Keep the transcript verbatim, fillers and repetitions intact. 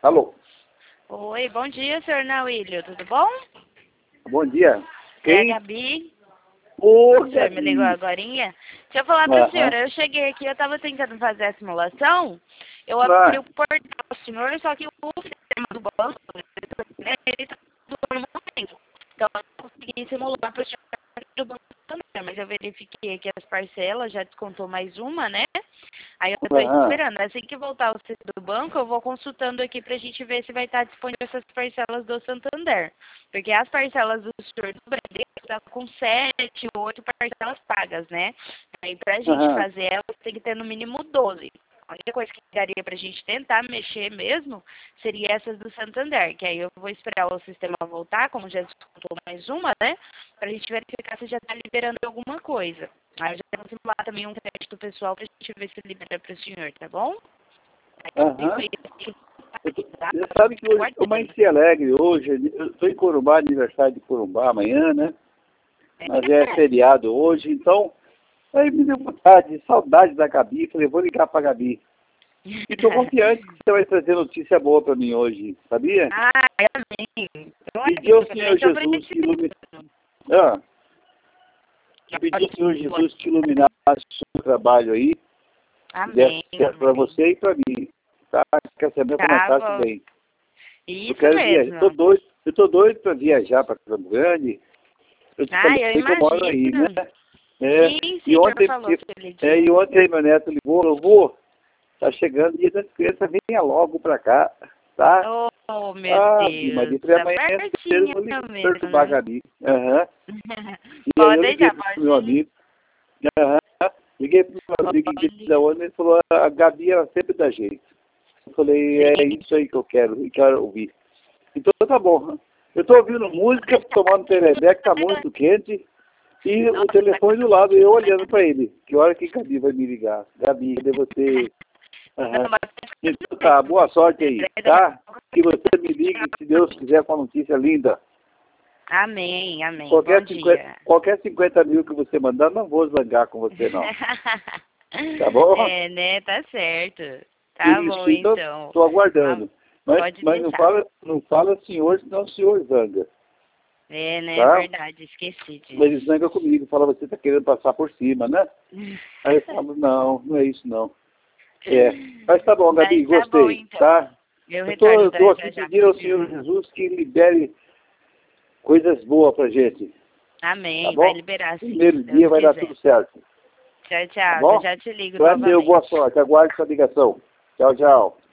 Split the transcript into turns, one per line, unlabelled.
Alô?
Oi, bom dia, senhor Nauílio, tudo bom?
Bom dia.
Quem? É a Gabi.
Ô,
O senhor me ligou agorinha? Deixa eu falar para o senhor, eu cheguei aqui, eu estava tentando fazer a simulação, eu abri
ah.
o portal do senhor, só que o sistema do banco, né, ele está no momento. Então, eu não consegui simular para o senhor do banco também, mas eu verifiquei aqui as parcelas, já descontou mais uma, né? Aí eu estou
Uhum.
esperando. Assim que voltar o sistema do banco, eu vou consultando aqui para a gente ver se vai estar disponível essas parcelas do Santander. Porque as parcelas do senhor do Bradesco estão com sete, oito parcelas pagas, né? Aí para a gente
Uhum.
fazer elas tem que ter no mínimo doze. A única coisa que daria para a gente tentar mexer mesmo seria essas do Santander, que aí eu vou esperar o sistema voltar, como já descontou mais uma, né? Para a gente verificar se já está liberando alguma coisa. Aí eu já vou simular também um crédito pessoal para a gente ver se libera para o senhor, tá bom?
Aham. Você sabe que hoje eu amanheci alegre hoje, eu estou em Corumbá, aniversário de Corumbá amanhã, né? Mas é feriado hoje, então aí me deu vontade, saudade da Gabi, falei, vou ligar para a Gabi. E estou confiante que você vai trazer notícia boa para mim hoje, sabia?
Ah, amém.
Pedi ao Senhor Jesus que iluminasse. Ah, pedi ao Senhor Jesus que iluminasse o seu trabalho aí.
Amém.
Para você e para mim. Tá? Quer saber como
Tá,
está tudo bem?
Isso
eu quero
mesmo.
viajar. Tô doido, eu tô doido para viajar para Campo Grande. Eu te
Ah,
falei
eu
que eu moro aí,
imagino.
né? É,
Sim, sim,
e ontem,
falou aquele dia.
é, e ontem meu neto ligou, eu vou, tá chegando o dia das crianças, venha logo para cá, tá?
Oh, meu
Ah,
Deus,
mas para
tá
amanhã
pertinho
eu vou ligar,
mesmo,
perturbar a
né?
Gabi. Aham. E aí
Pode
eu liguei
deixar,
pro
pode
meu amigo. Aham. Liguei pro meu amigo
Pode.
da ONU e ele falou, a Gabi ela sempre dá jeito. Eu falei, é
Sim.
isso aí que eu quero, e quero ouvir. Então tá bom. Eu tô ouvindo música, tomando tereré, que tá muito quente, e o telefone do lado, eu olhando para ele. Que hora que a Gabi vai me ligar? Gabi, cadê você? Aham. Então tá, boa sorte aí, tá? Que você me ligue, se Deus quiser, com uma notícia linda.
Amém, amém.
Qualquer,
Bom
cinquenta,
dia.
qualquer cinquenta mil que você mandar, não vou zangar com você, não. Tá bom?
É, né? Tá certo. Tá
Isso,
bom,
então,
então.
tô aguardando. Mas,
Pode
mas não,
deixar.
fala, não fala senhor, senão o senhor zanga.
É, né? É
Tá?
verdade, esqueci disso.
Mas ele zanga comigo, fala, você tá querendo passar por cima, né? Aí eu falo, não, não é isso não. É. Mas tá bom, Gabi,
Mas tá
gostei,
bom, então.
tá?
Eu
Eu tô,
retorno
eu tô aqui
já já
pedindo
pro
ao
senhor.
Senhor Jesus que libere coisas boas pra gente. Tá
Amém. Vai
bom?
liberar sim,
Primeiro
se Deus
dia vai dar
quiser.
tudo certo.
Tchau,
Tá
tchau. Já
bom?
já te ligo
Valeu, boa
novamente.
sorte. Aguarde sua ligação. Tchau, tchau.